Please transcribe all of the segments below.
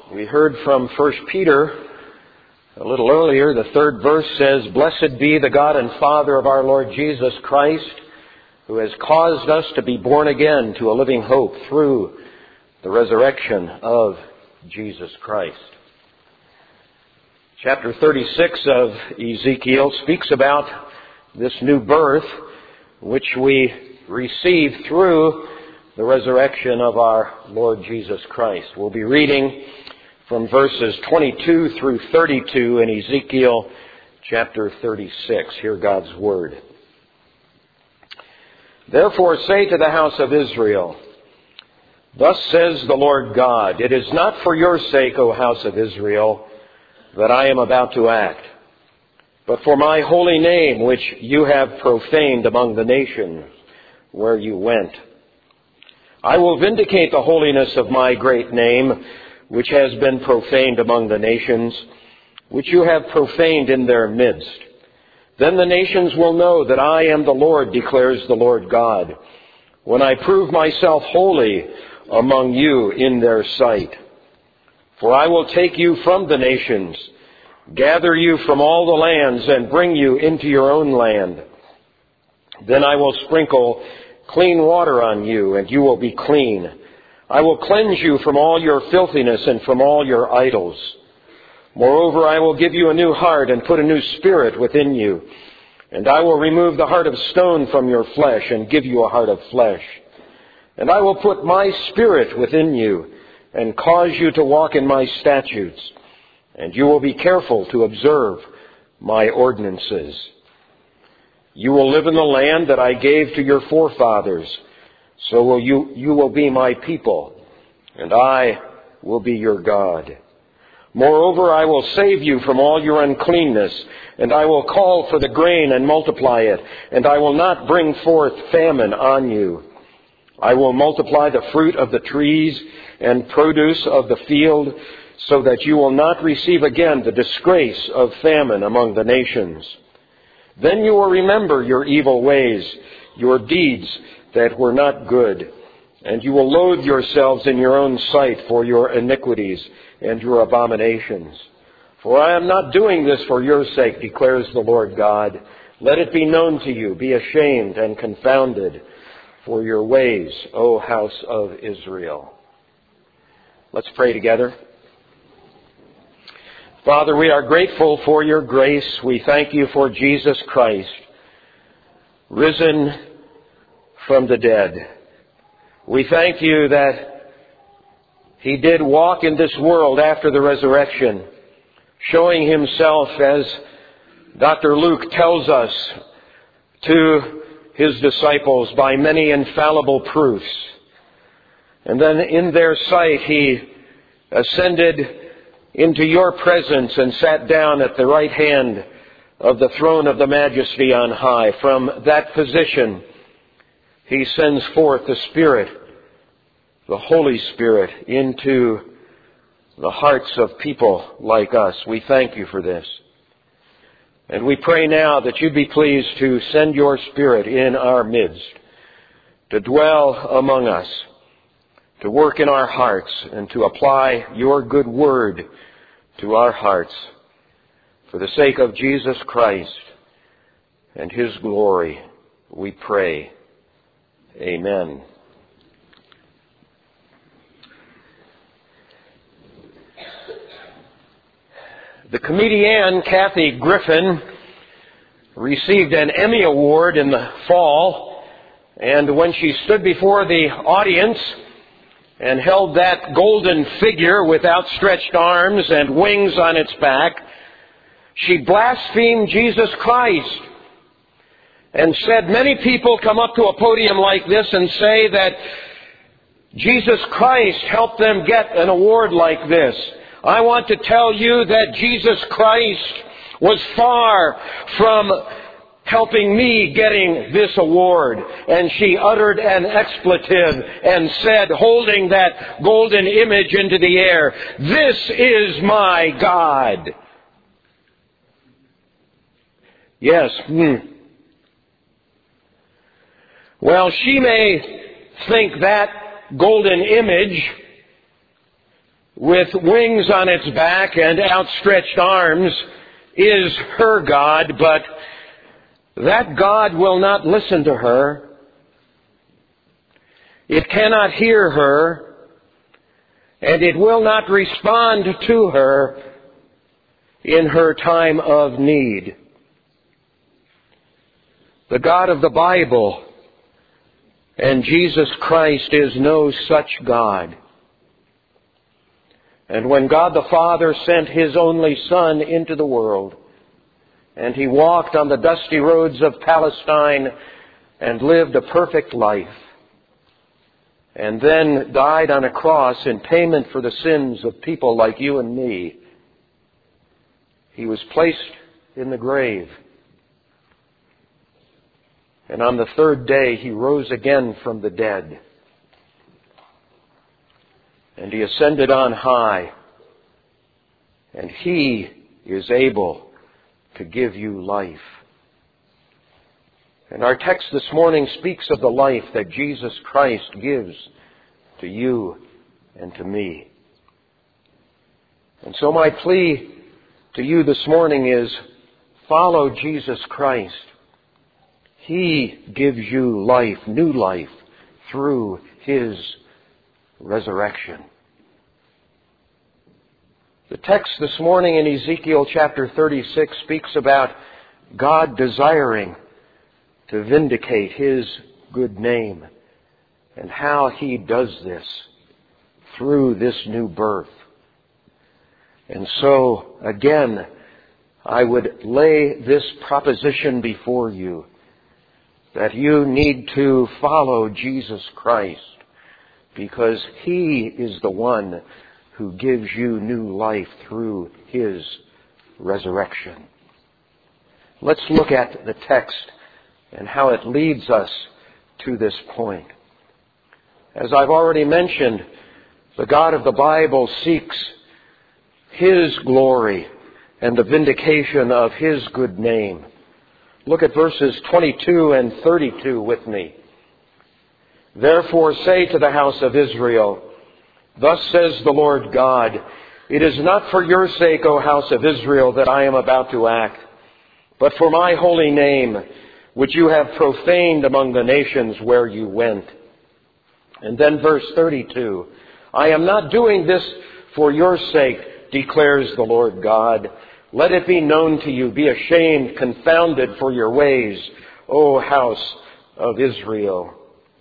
We heard from 1 Peter a little earlier. The third verse says, "Blessed be the God and Father of our Lord Jesus Christ, who has caused us to be born again to a living hope through the resurrection of Jesus Christ." Chapter 36 of Ezekiel speaks about this new birth, which we receive through the resurrection of our Lord Jesus Christ. We'll be reading from verses 22 through 32 in Ezekiel chapter 36. Hear God's word. "Therefore say to the house of Israel, Thus says the Lord God, It is not for your sake, O house of Israel, that I am about to act, but for my holy name, which you have profaned among the nations where you went. I will vindicate the holiness of my great name, which has been profaned among the nations, which you have profaned in their midst. Then the nations will know that I am the Lord, declares the Lord God, when I prove myself holy among you in their sight. For I will take you from the nations, gather you from all the lands, and bring you into your own land. Then I will sprinkle clean water on you, and you will be clean. I will cleanse you from all your filthiness and from all your idols. Moreover, I will give you a new heart and put a new spirit within you. And I will remove the heart of stone from your flesh and give you a heart of flesh. And I will put my spirit within you and cause you to walk in my statutes. And you will be careful to observe my ordinances. You will live in the land that I gave to your forefathers. So will you will be my people, and I will be your God. Moreover, I will save you from all your uncleanness, and I will call for the grain and multiply it, and I will not bring forth famine on you. I will multiply the fruit of the trees and produce of the field, so that you will not receive again the disgrace of famine among the nations. Then you will remember your evil ways, your deeds that were not good, and you will loathe yourselves in your own sight for your iniquities and your abominations. For I am not doing this for your sake, declares the Lord God. Let it be known to you, be ashamed and confounded for your ways, O house of Israel." Let's pray together. Father, we are grateful for your grace. We thank you for Jesus Christ, risen from the dead. We thank you that he did walk in this world after the resurrection, showing himself, as Dr. Luke tells us, to his disciples by many infallible proofs. And then in their sight he ascended into your presence and sat down at the right hand of the throne of the Majesty on high. From that position, he sends forth the Spirit, the Holy Spirit, into the hearts of people like us. We thank you for this. And we pray now that you'd be pleased to send your Spirit in our midst, to dwell among us, to work in our hearts, and to apply your good word to our hearts, for the sake of Jesus Christ and his glory, we pray. Amen. The comedienne Kathy Griffin received an Emmy Award in the fall, and when she stood before the audience and held that golden figure with outstretched arms and wings on its back, she blasphemed Jesus Christ and said, many people come up to a podium like this and say that Jesus Christ helped them get an award like this. I want to tell you that Jesus Christ was far from helping me getting this award. And she uttered an expletive and said, holding that golden image into the air, "This is my God." Yes. Well, she may think that golden image with wings on its back and outstretched arms is her God, but that God will not listen to her. It cannot hear her, and it will not respond to her in her time of need. The God of the Bible and Jesus Christ is no such God. And when God the Father sent His only Son into the world, and He walked on the dusty roads of Palestine and lived a perfect life, and then died on a cross in payment for the sins of people like you and me, He was placed in the grave. And on the third day, He rose again from the dead. And He ascended on high. And He is able to give you life. And our text this morning speaks of the life that Jesus Christ gives to you and to me. And so my plea to you this morning is, follow Jesus Christ. He gives you life, new life, through His resurrection. The text this morning in Ezekiel chapter 36 speaks about God desiring to vindicate His good name and how He does this through this new birth. And so, again, I would lay this proposition before you, that you need to follow Jesus Christ because He is the one who gives you new life through His resurrection. Let's look at the text and how it leads us to this point. As I've already mentioned, the God of the Bible seeks His glory and the vindication of His good name. Look at verses 22 and 32 with me. Therefore say to the house of Israel, thus says the Lord God, it is not for your sake, O house of Israel, that I am about to act, but for my holy name, which you have profaned among the nations where you went. And then verse 32, I am not doing this for your sake, declares the Lord God. Let it be known to you, be ashamed, confounded for your ways, O house of Israel.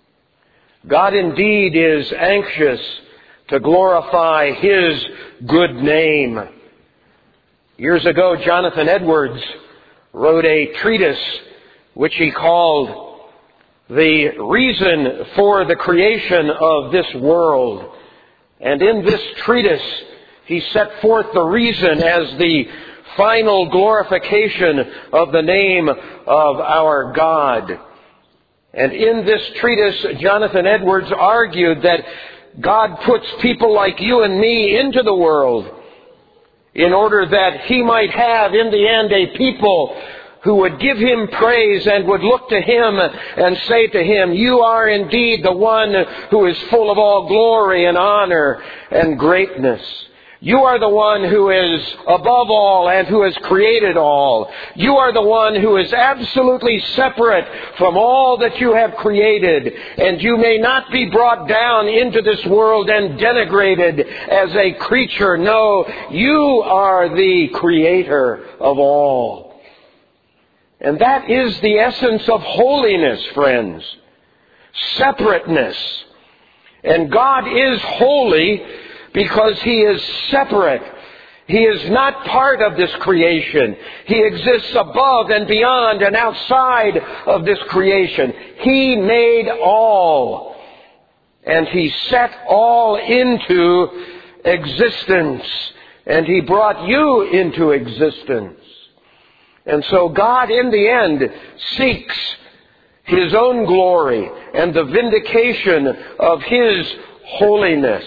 God indeed is anxious to glorify His good name. Years ago, Jonathan Edwards wrote a treatise which he called The Reason for the Creation of This World. And in this treatise, he set forth the reason as the final glorification of the name of our God. And in this treatise, Jonathan Edwards argued that God puts people like you and me into the world in order that He might have, in the end, a people who would give Him praise and would look to Him and say to Him, you are indeed the one who is full of all glory and honor and greatness. You are the one who is above all and who has created all. You are the one who is absolutely separate from all that you have created. And you may not be brought down into this world and denigrated as a creature. No, you are the creator of all. And that is the essence of holiness, friends. Separateness. And God is holy because He is separate. He is not part of this creation. He exists above and beyond and outside of this creation. He made all. And He set all into existence. And He brought you into existence. And so God, in the end, seeks His own glory and the vindication of His holiness.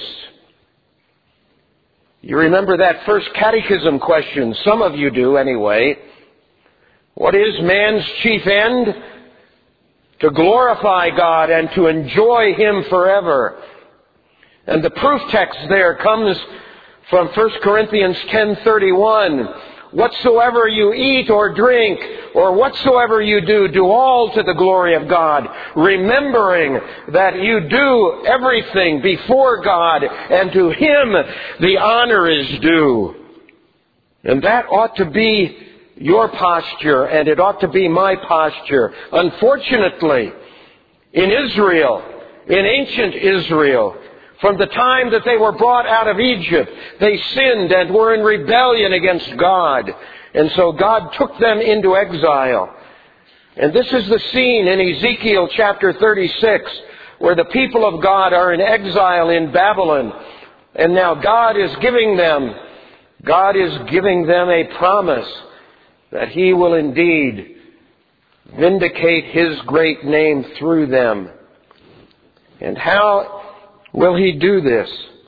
You remember that first catechism question. Some of you do anyway. What is man's chief end? To glorify God and to enjoy Him forever. And the proof text there comes From 1 Corinthians 10:31, whatsoever you eat or drink, or whatsoever you do, do all to the glory of God, remembering that you do everything before God, and to Him the honor is due. And that ought to be your posture, and it ought to be my posture. Unfortunately, in Israel, in ancient Israel, from the time that they were brought out of Egypt, they sinned and were in rebellion against God. And so God took them into exile. And this is the scene in Ezekiel chapter 36, where the people of God are in exile in Babylon. And now God is giving them a promise that He will indeed vindicate His great name through them. And how will He do this?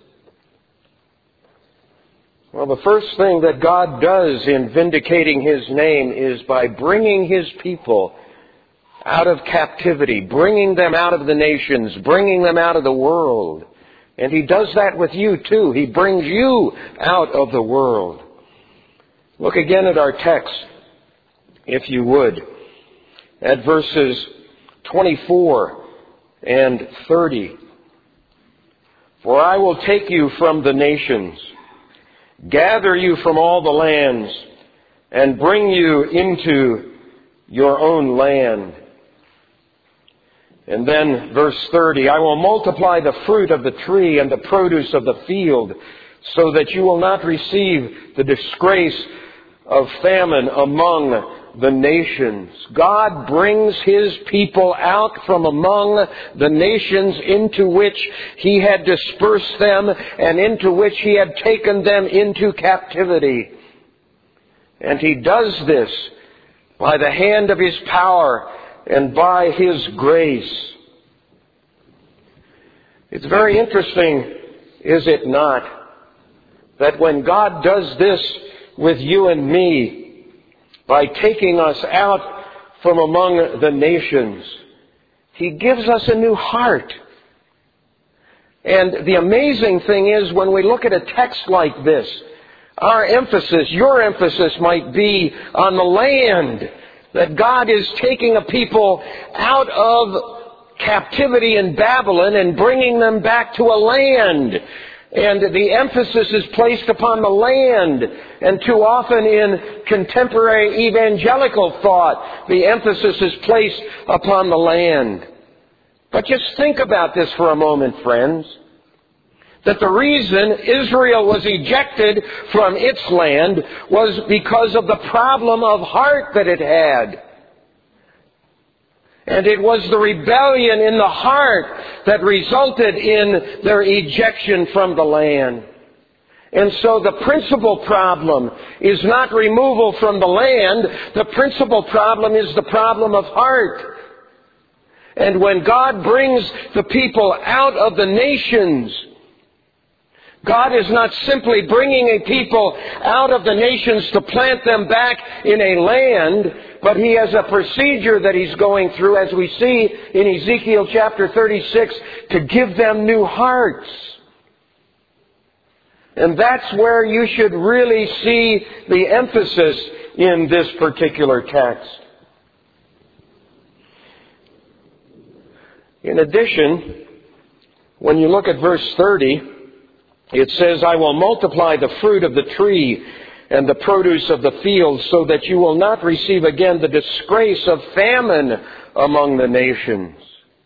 Well, the first thing that God does in vindicating His name is by bringing His people out of captivity, bringing them out of the nations, bringing them out of the world. And He does that with you too. He brings you out of the world. Look again at our text, if you would, at verses 24 and 30. For I will take you from the nations, gather you from all the lands, and bring you into your own land. And then verse 30, I will multiply the fruit of the tree and the produce of the field, so that you will not receive the disgrace of famine among the nations. God brings His people out from among the nations into which He had dispersed them and into which He had taken them into captivity. And He does this by the hand of His power and by His grace. It's very interesting, is it not, that when God does this with you and me, by taking us out from among the nations, He gives us a new heart. And the amazing thing is, when we look at a text like this, our emphasis, your emphasis might be on the land, that God is taking a people out of captivity in Babylon and bringing them back to a land. And the emphasis is placed upon the land. And too often in contemporary evangelical thought, the emphasis is placed upon the land. But just think about this for a moment, friends. That the reason Israel was ejected from its land was because of the problem of heart that it had. And it was the rebellion in the heart that resulted in their ejection from the land. And so the principal problem is not removal from the land. The principal problem is the problem of heart. And when God brings the people out of the nations, God is not simply bringing a people out of the nations to plant them back in a land, but He has a procedure that He's going through, as we see in Ezekiel chapter 36, to give them new hearts. And that's where you should really see the emphasis in this particular text. In addition, when you look at verse 30, it says, I will multiply the fruit of the tree and the produce of the field, so that you will not receive again the disgrace of famine among the nations.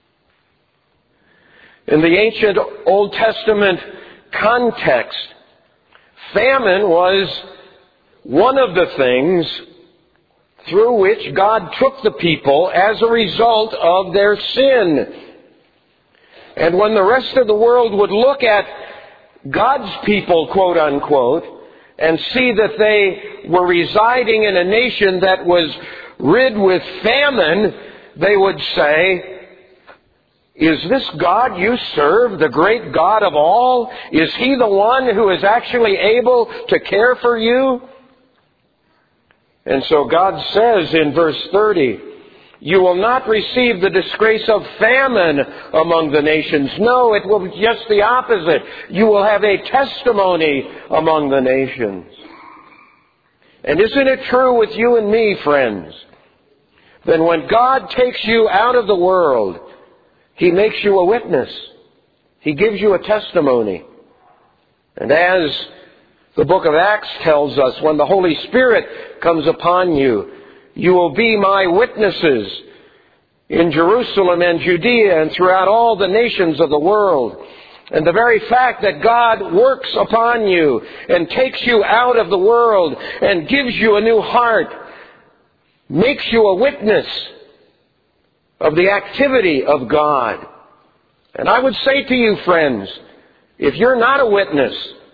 In the ancient Old Testament context, famine was one of the things through which God took the people as a result of their sin. And when the rest of the world would look at God's people, quote unquote, and see that they were residing in a nation that was rid with famine, they would say, is this God you serve, the great God of all? Is He the one who is actually able to care for you? And so God says in verse 30, You will not receive the disgrace of famine among the nations. No, it will be just the opposite. You will have a testimony among the nations. And isn't it true with you and me, friends? Then when God takes you out of the world, He makes you a witness. He gives you a testimony. And as the book of Acts tells us, when the Holy Spirit comes upon you, you will be my witnesses in Jerusalem and Judea and throughout all the nations of the world. And the very fact that God works upon you and takes you out of the world and gives you a new heart makes you a witness of the activity of God. And I would say to you, friends, if you're not a witness,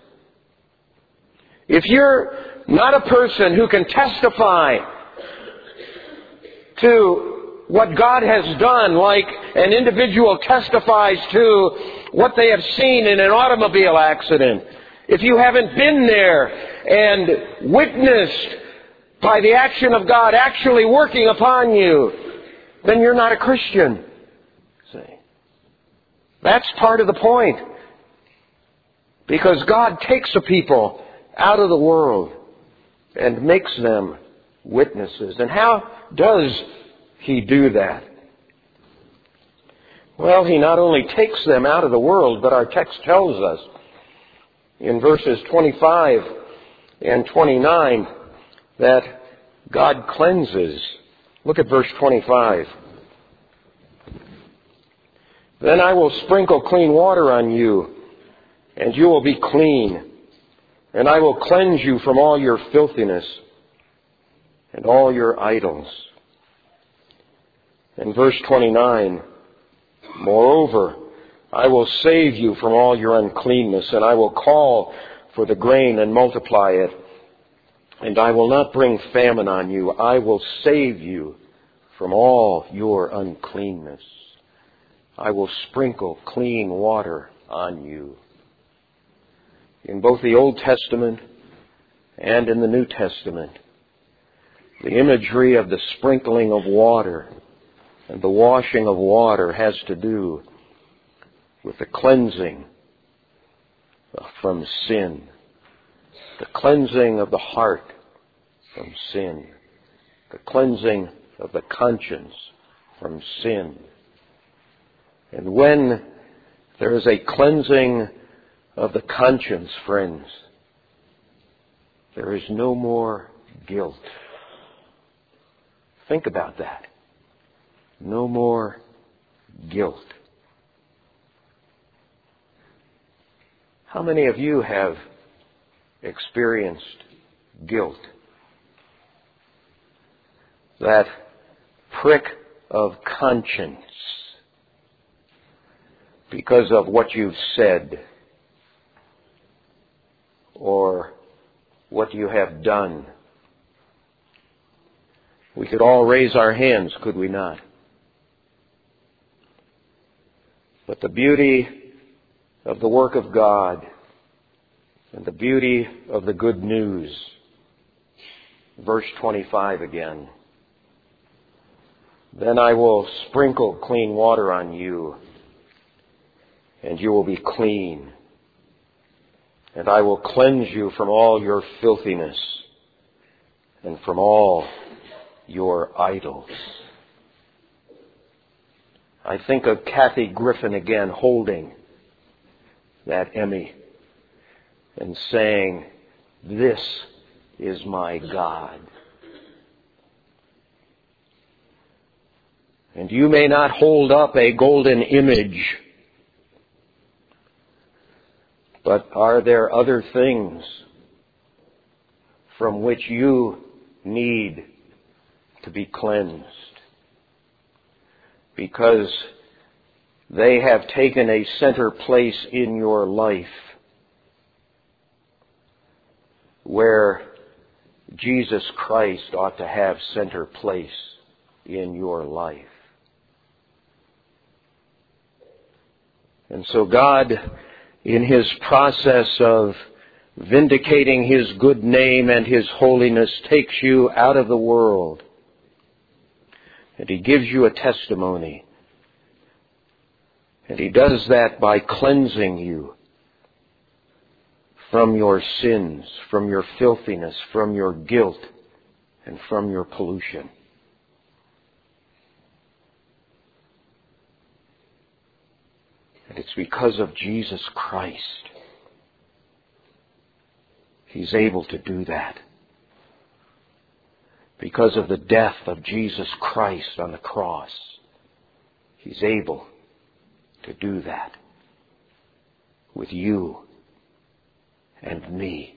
if you're not a person who can testify to what God has done, like an individual testifies to what they have seen in an automobile accident, if you haven't been there and witnessed by the action of God actually working upon you, then you're not a Christian. See? That's part of the point. Because God takes a people out of the world and makes them witnesses. And how does He do that? Well, He not only takes them out of the world, but our text tells us in verses 25 and 29 that God cleanses. Look at verse 25. Then I will sprinkle clean water on you, and you will be clean. And I will cleanse you from all your filthiness and all your idols. And verse 29, moreover, I will save you from all your uncleanness, and I will call for the grain and multiply it. And I will not bring famine on you. I will save you from all your uncleanness. I will sprinkle clean water on you. In both the Old Testament and in the New Testament, the imagery of the sprinkling of water and the washing of water has to do with the cleansing from sin, the cleansing of the heart from sin, the cleansing of the conscience from sin. And when there is a cleansing of the conscience, friends, there is no more guilt. Think about that. No more guilt. How many of you have experienced guilt? That prick of conscience because of what you've said or what you have done. We could all raise our hands, could we not? But the beauty of the work of God and the beauty of the good news, verse 25 again. Then I will sprinkle clean water on you, and you will be clean. And I will cleanse you from all your filthiness and from all your idols. I think of Kathy Griffin again holding that Emmy and saying, "This is my God." And you may not hold up a golden image, but are there other things from which you need to be cleansed? Because they have taken a center place in your life where Jesus Christ ought to have center place in your life. And so God, in His process of vindicating His good name and His holiness, takes you out of the world, And He gives you a testimony. And He does that by cleansing you from your sins, from your filthiness, from your guilt, and from your pollution. And it's because of Jesus Christ. He's able to do that. Because of the death of Jesus Christ on the cross, He's able to do that with you and me.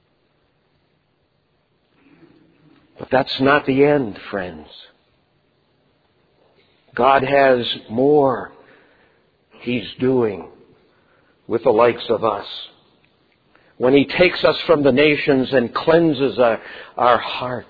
But that's not the end, friends. God has more He's doing with the likes of us. When He takes us from the nations and cleanses our hearts,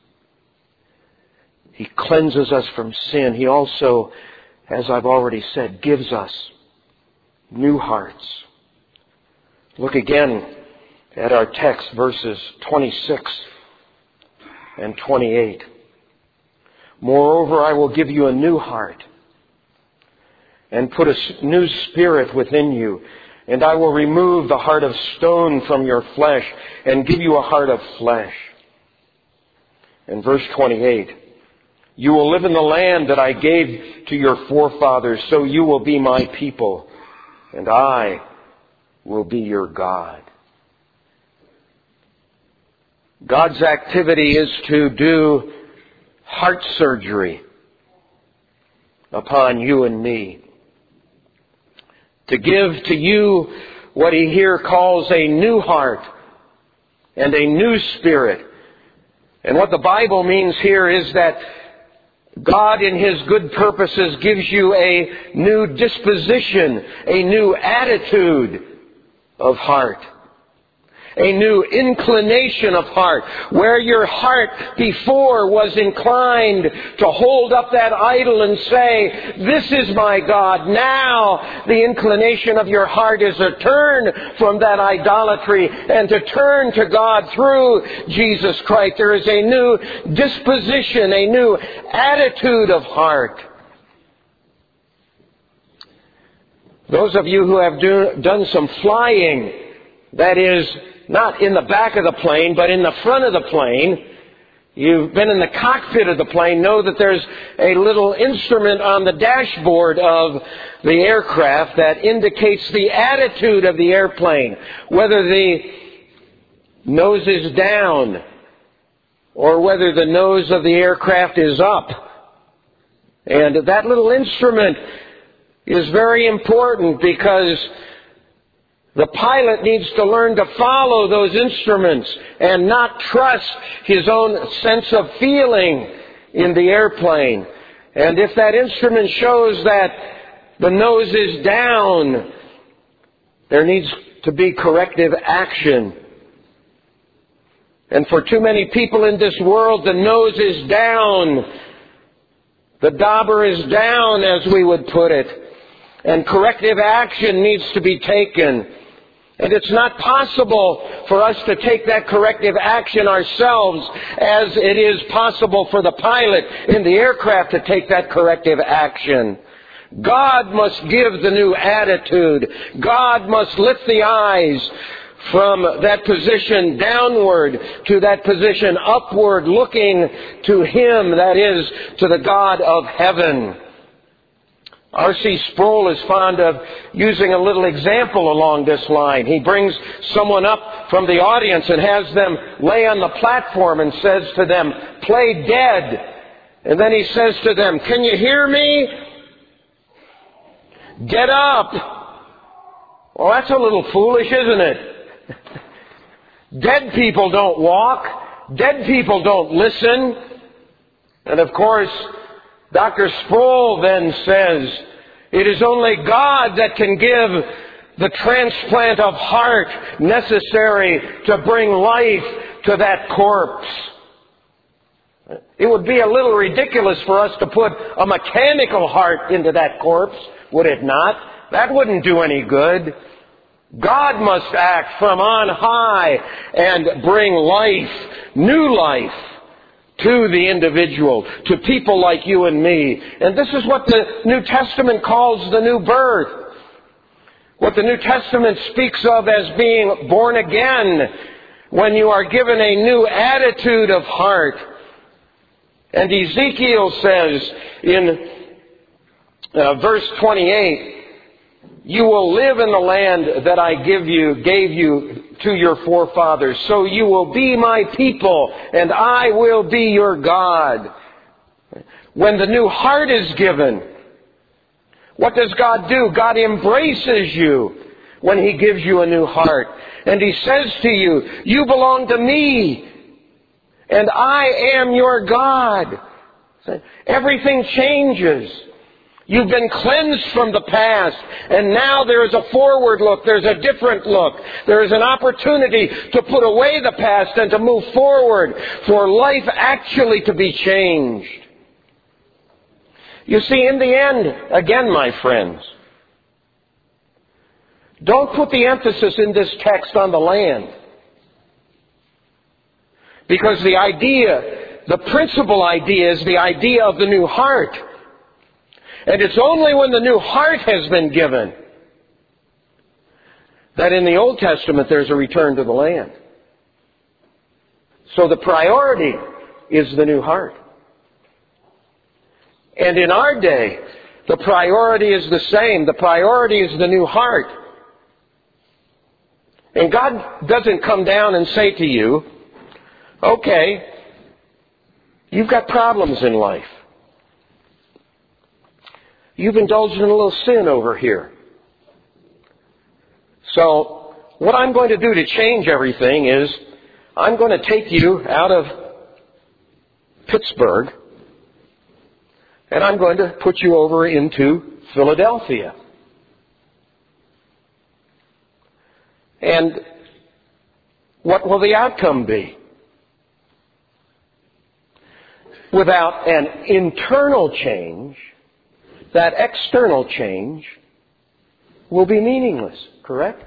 He cleanses us from sin. He also, as I've already said, gives us new hearts. Look again at our text, verses 26 and 28. Moreover, I will give you a new heart and put a new spirit within you. And I will remove the heart of stone from your flesh and give you a heart of flesh. And verse 28. You will live in the land that I gave to your forefathers, so you will be my people, and I will be your God. God's activity is to do heart surgery upon you and me. To give to you what He here calls a new heart and a new spirit. And what the Bible means here is that God in His good purposes gives you a new disposition, a new attitude of heart. A new inclination of heart. Where your heart before was inclined to hold up that idol and say, this is my God. Now the inclination of your heart is to turn from that idolatry and to turn to God through Jesus Christ. There is a new disposition, a new attitude of heart. Those of you who have done some flying, that is, not in the back of the plane, but in the front of the plane. You've been in the cockpit of the plane, know that there's a little instrument on the dashboard of the aircraft that indicates the attitude of the airplane. Whether the nose is down or whether the nose of the aircraft is up. And that little instrument is very important because the pilot needs to learn to follow those instruments and not trust his own sense of feeling in the airplane. And if that instrument shows that the nose is down, there needs to be corrective action. And for too many people in this world, the nose is down. The dauber is down, as we would put it. And corrective action needs to be taken. And it's not possible for us to take that corrective action ourselves as it is possible for the pilot in the aircraft to take that corrective action. God must give the new attitude. God must lift the eyes from that position downward to that position upward, looking to Him, that is, to the God of heaven. R.C. Sproul is fond of using a little example along this line. He brings someone up from the audience and has them lay on the platform and says to them, "Play dead." And then he says to them, "Can you hear me? Get up." Well, that's a little foolish, isn't it? Dead people don't walk. Dead people don't listen. And of course, Dr. Sproul then says, it is only God that can give the transplant of heart necessary to bring life to that corpse. It would be a little ridiculous for us to put a mechanical heart into that corpse, would it not? That wouldn't do any good. God must act from on high and bring life, new life, to the individual, to people like you and me. And this is what the New Testament calls the new birth. What the New Testament speaks of as being born again, when you are given a new attitude of heart. And Ezekiel says in verse 28, you will live in the land that I gave you to your forefathers. So you will be my people, and I will be your God. When the new heart is given, what does God do? God embraces you when He gives you a new heart. And He says to you, you belong to me, and I am your God. Everything changes. You've been cleansed from the past, and now there is a forward look. There's a different look. There is an opportunity to put away the past and to move forward, for life actually to be changed. You see, in the end, again, my friends, don't put the emphasis in this text on the land. Because the principal idea is the idea of the new heart. And it's only when the new heart has been given that in the Old Testament there's a return to the land. So the priority is the new heart. And in our day, the priority is the same. The priority is the new heart. And God doesn't come down and say to you, okay, you've got problems in life. You've indulged in a little sin over here. So what I'm going to do to change everything is I'm going to take you out of Pittsburgh and I'm going to put you over into Philadelphia. And what will the outcome be? Without an internal change, that external change will be meaningless, correct?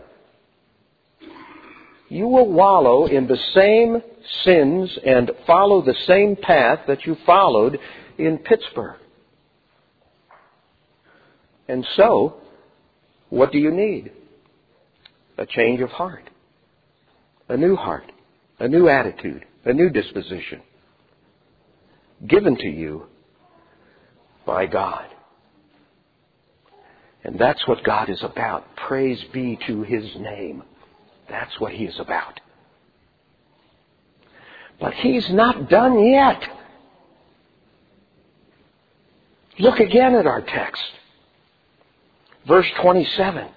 You will wallow in the same sins and follow the same path that you followed in Pittsburgh. And so, what do you need? A change of heart, a new attitude, a new disposition, given to you by God. And that's what God is about. Praise be to His name. That's what He is about. But He's not done yet. Look again at our text. Verse 27.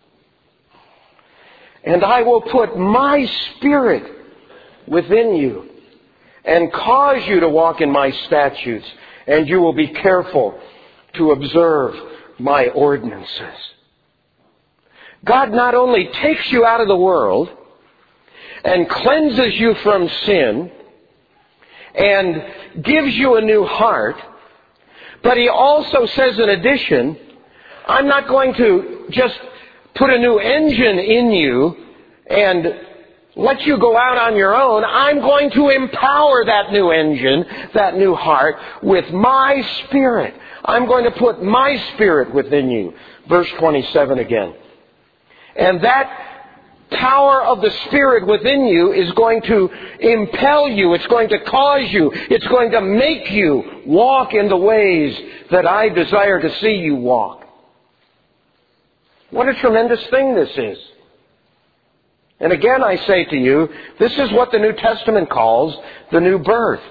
And I will put my Spirit within you and cause you to walk in my statutes, and you will be careful to observe my ordinances. God not only takes you out of the world and cleanses you from sin and gives you a new heart, but He also says in addition, I'm not going to just put a new engine in you and let you go out on your own. I'm going to empower that new engine, that new heart, with my Spirit. I'm going to put my Spirit within you. Verse 27 again. And that power of the Spirit within you is going to impel you. It's going to cause you. It's going to make you walk in the ways that I desire to see you walk. What a tremendous thing this is. And again, I say to you, this is what the New Testament calls the new birth.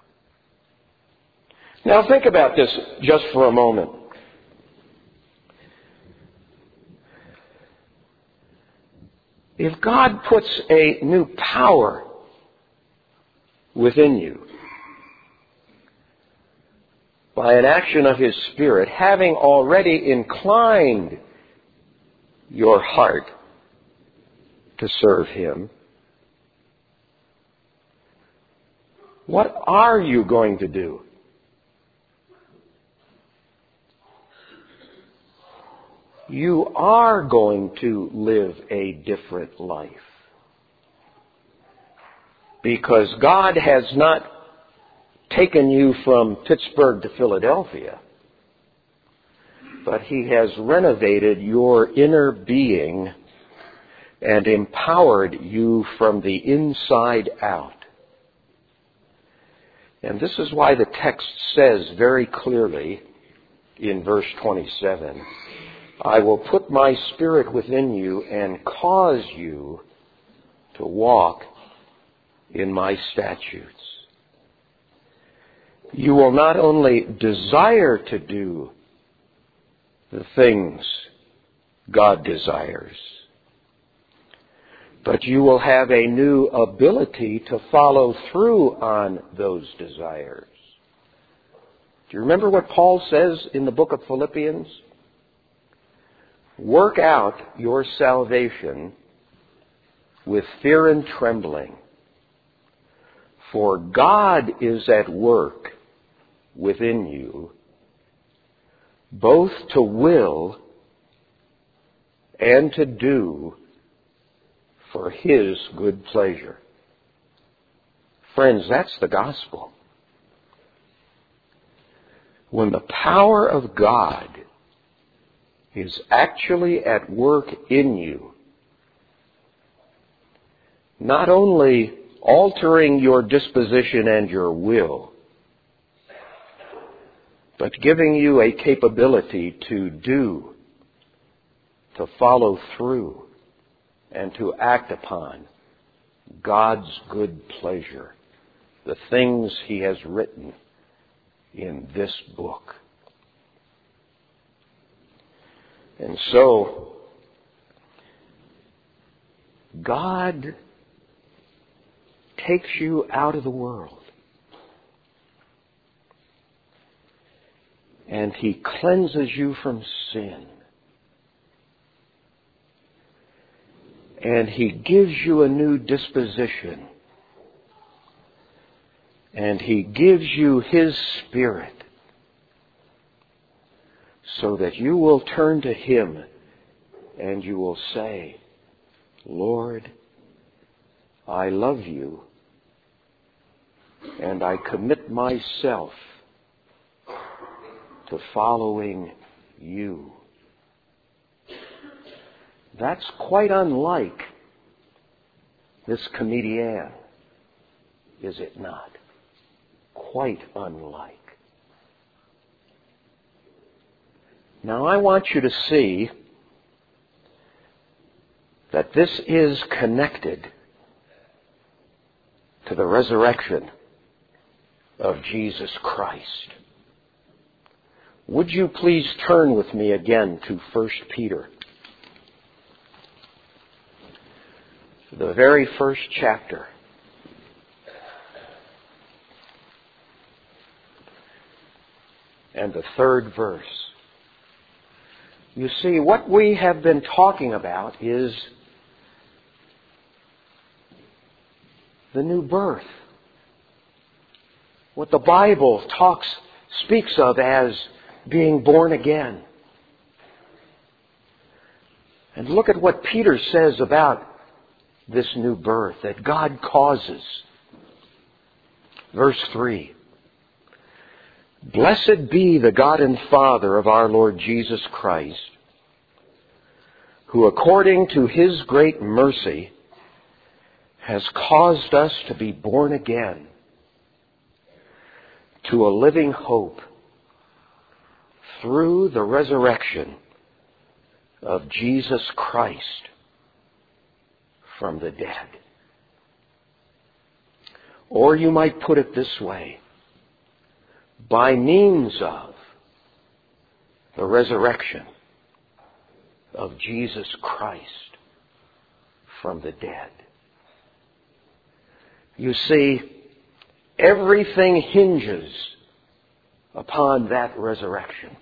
Now think about this just for a moment. If God puts a new power within you by an action of His Spirit, having already inclined your heart to serve Him, what are you going to do? You are going to live a different life. Because God has not taken you from Pittsburgh to Philadelphia, but He has renovated your inner being and empowered you from the inside out. And this is why the text says very clearly in verse 27, I will put my Spirit within you and cause you to walk in my statutes. You will not only desire to do the things God desires, but you will have a new ability to follow through on those desires. Do you remember what Paul says in the book of Philippians? Work out your salvation with fear and trembling, for God is at work within you, both to will and to do for His good pleasure. Friends, that's the gospel. When the power of God is actually at work in you, not only altering your disposition and your will, but giving you a capability to do, to follow through, and to act upon God's good pleasure, the things He has written in this book. And so, God takes you out of the world and He cleanses you from sin. And He gives you a new disposition. And He gives you His Spirit so that you will turn to Him and you will say, Lord, I love you and I commit myself to following you. That's quite unlike this comedian, is it not? Quite unlike. Now I want you to see that this is connected to the resurrection of Jesus Christ. Would you please turn with me again to 1 Peter? The very first chapter. And the third verse. You see, what we have been talking about is the new birth. What the Bible speaks of as being born again. And look at what Peter says about this new birth that God causes. Verse 3. Blessed be the God and Father of our Lord Jesus Christ, who according to His great mercy has caused us to be born again to a living hope through the resurrection of Jesus Christ from the dead. Or you might put it this way, by means of the resurrection of Jesus Christ from the dead. You see, everything hinges upon that resurrection.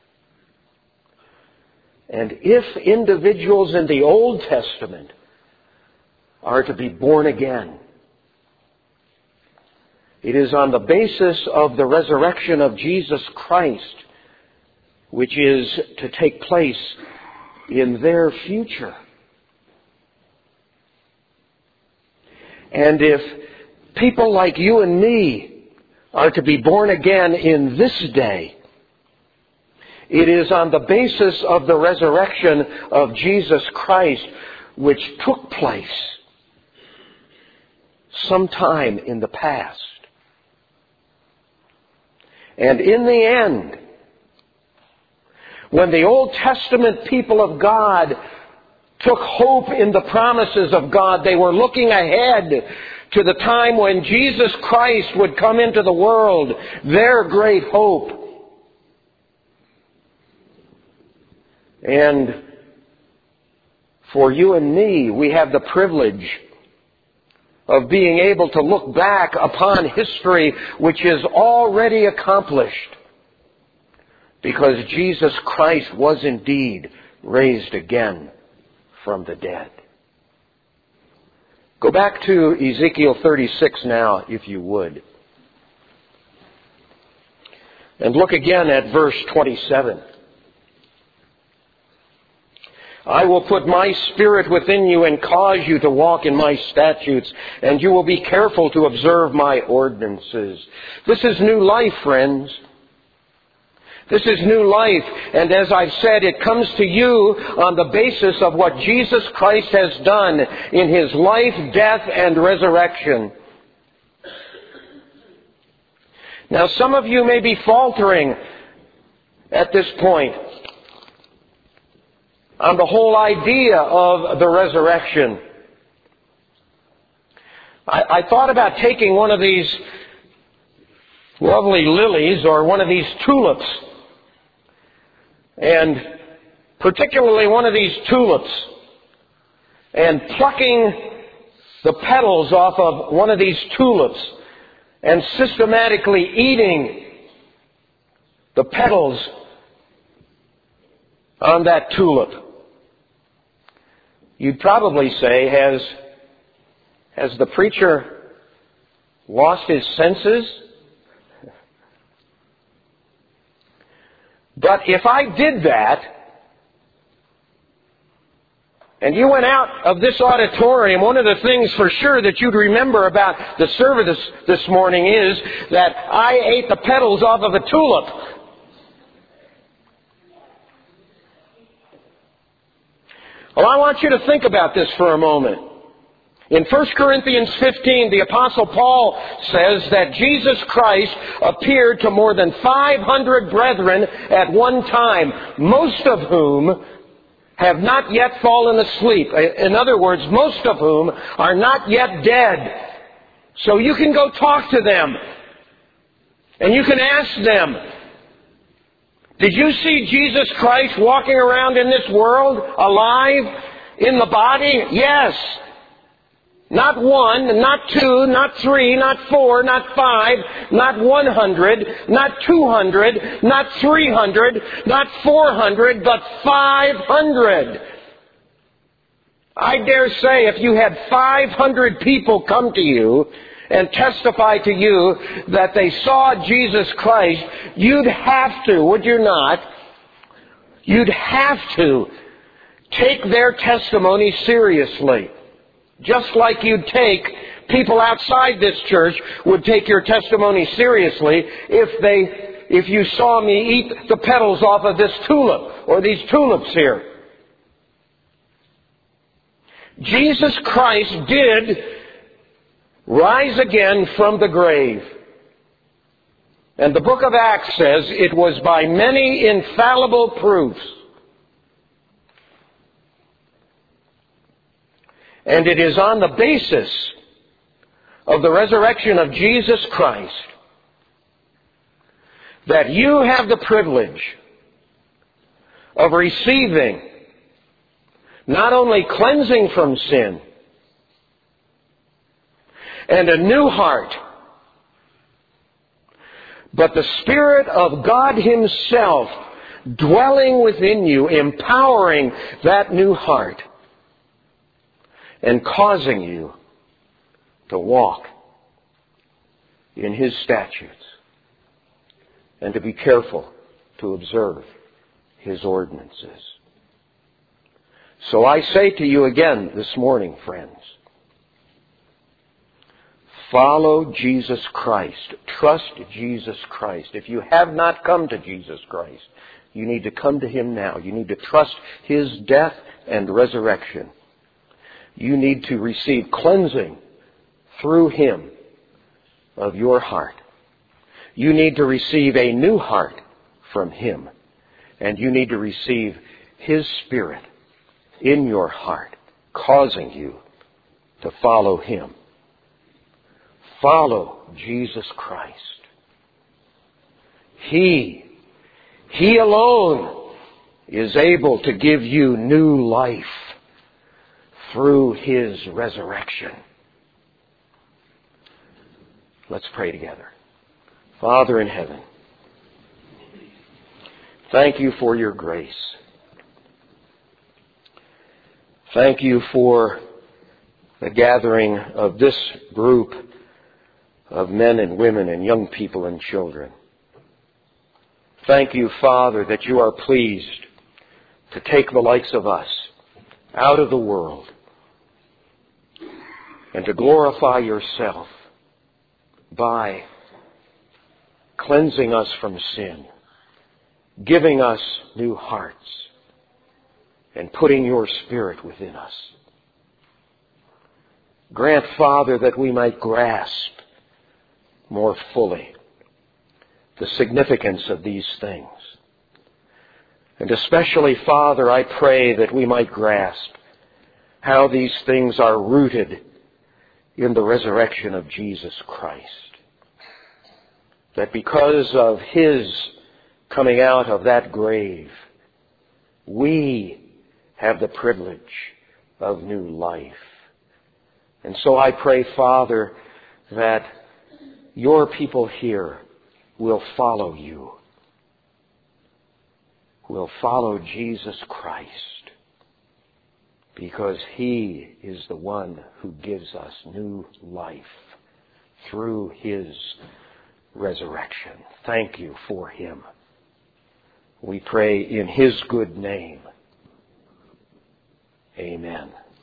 And if individuals in the Old Testament are to be born again, it is on the basis of the resurrection of Jesus Christ, which is to take place in their future. And if people like you and me are to be born again in this day, it is on the basis of the resurrection of Jesus Christ, which took place sometime in the past. And in the end, when the Old Testament people of God took hope in the promises of God, they were looking ahead to the time when Jesus Christ would come into the world, their great hope. And for you and me, we have the privilege of being able to look back upon history which is already accomplished, because Jesus Christ was indeed raised again from the dead. Go back to Ezekiel 36 now, if you would. And look again at verse 27. I will put my Spirit within you and cause you to walk in my statutes, and you will be careful to observe my ordinances. This is new life, friends. This is new life, and as I've said, it comes to you on the basis of what Jesus Christ has done in His life, death, and resurrection. Now, some of you may be faltering at this point on the whole idea of the resurrection. I thought about taking one of these lovely lilies or one of these tulips, and particularly one of these tulips, and plucking the petals off of one of these tulips and systematically eating the petals on that tulip. You'd probably say, has the preacher lost his senses? But if I did that, and you went out of this auditorium, one of the things for sure that you'd remember about the service this morning is that I ate the petals off of a tulip. Well, I want you to think about this for a moment. In 1 Corinthians 15, the Apostle Paul says that Jesus Christ appeared to more than 500 brethren at one time, most of whom have not yet fallen asleep. In other words, most of whom are not yet dead. So you can go talk to them, and you can ask them, did you see Jesus Christ walking around in this world, alive, in the body? Yes. Not one, not two, not three, not four, not five, not 100, not 200, not 300, not 400, but 500. I dare say if you had 500 people come to you and testify to you that they saw Jesus Christ, you'd have to, would you not? You'd have to take their testimony seriously. Just like you'd take, people outside this church would take your testimony seriously if you saw me eat the petals off of this tulip or these tulips here. Jesus Christ did rise again from the grave. And the book of Acts says it was by many infallible proofs. And it is on the basis of the resurrection of Jesus Christ that you have the privilege of receiving not only cleansing from sin and a new heart, but the Spirit of God Himself dwelling within you, empowering that new heart and causing you to walk in His statutes and to be careful to observe His ordinances. So I say to you again this morning, friends, Follow Jesus Christ. Trust Jesus Christ. If you have not come to Jesus Christ, you need to come to Him now. You need to trust His death and resurrection. You need to receive cleansing through Him of your heart. You need to receive a new heart from Him. And you need to receive His Spirit in your heart, causing you to follow Him. Follow Jesus Christ. He alone is able to give you new life through His resurrection. Let's pray together. Father in heaven, thank You for Your grace. Thank You for the gathering of this group of men and women and young people and children. Thank You, Father, that You are pleased to take the likes of us out of the world and to glorify Yourself by cleansing us from sin, giving us new hearts, and putting Your Spirit within us. Grant, Father, that we might grasp more fully the significance of these things. And especially, Father, I pray that we might grasp how these things are rooted in the resurrection of Jesus Christ. That because of His coming out of that grave, we have the privilege of new life. And so I pray, Father, that Your people here will follow You. Will follow Jesus Christ, because He is the one who gives us new life through His resurrection. Thank You for Him. We pray in His good name. Amen.